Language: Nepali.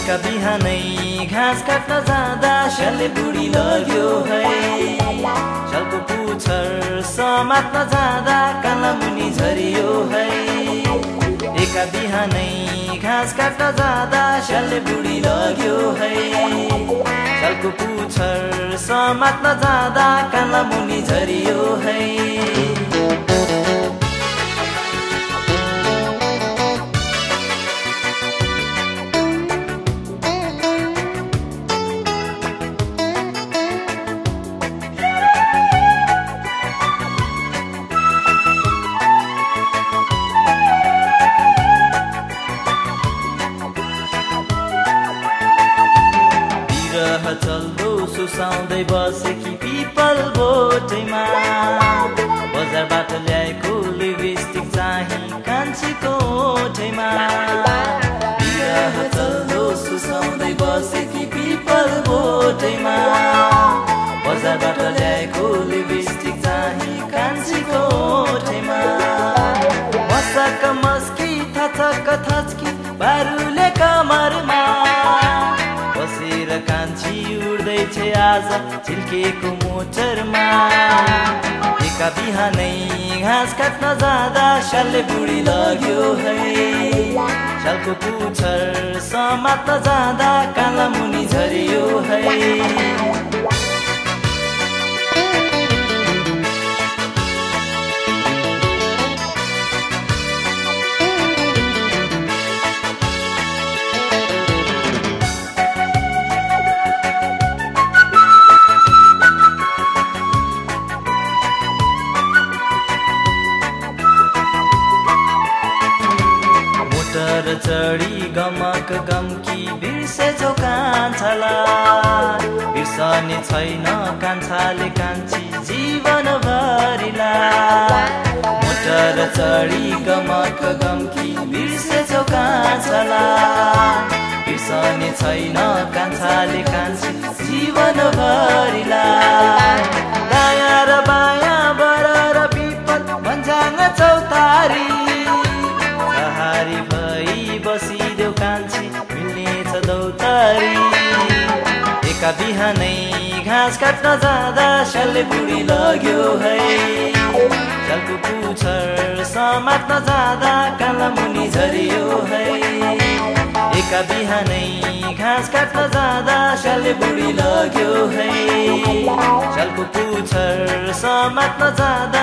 एका बिहानै घाँस काट्न जाँदा स्यालले बुढी लग्यो है। स्यालको पुच्छर समात्न जाँदा काला मुनि झरियो है। एका बिहानै घाँस काट्न जाँदा स्यालले बुढी लग्यो है। स्यालको पुच्छर समात्न जाँदा काला मुनि झरियो है। चल्दो सुसाउँदै बसेकी पिपल बोटैमा बजारबाट ल्याएको लिपस्टिक चाहिँ कान्छीको ओठैमा। बिरह चल्दो सुसाउँदै बसेकी पिपल बोटैमा बजारबाट ल्याएको लिपस्टिक चाहिँ कान्छीको ओठैमा। मसक मस्की थचक थचकी बारुले कमरमा बसेर कान्छी उड्दैछ आज चिल्केको मोटरमा। एका बिहानै घाँस काट्न जाँदा स्यालले बुढी लग्यो है। स्यालको पुच्छर समात्न जाँदा काला मुनि झरियो है। चढी गमक गम्की बिर्सेछौ कान्छालाई। बिर्सने छैन कान्छाले कान्छी जीवनभरिलाई। मोटर चढी गमक गम्की बिर्सेछौ कान्छालाई। बिर्सने छैन कान्छाले कान्छी जीवनभरिलाई। दायाँ र बायाँ बर र पिपल भन्ज्याङ चौतारी सहारी भई बसिदेऊ कान्छी मिल्नेछ दौतारी। एका बिहानै घाँस काट्न जाँदा स्यालले बुढी लग्यो है। स्यालको पुच्छर समात्न जाँदा काला मुनि झरियो है। एका बिहानै घाँस काट्न जाँदा स्यालले बुढी लग्यो है। स्यालको पुच्छर समात्न जाँदा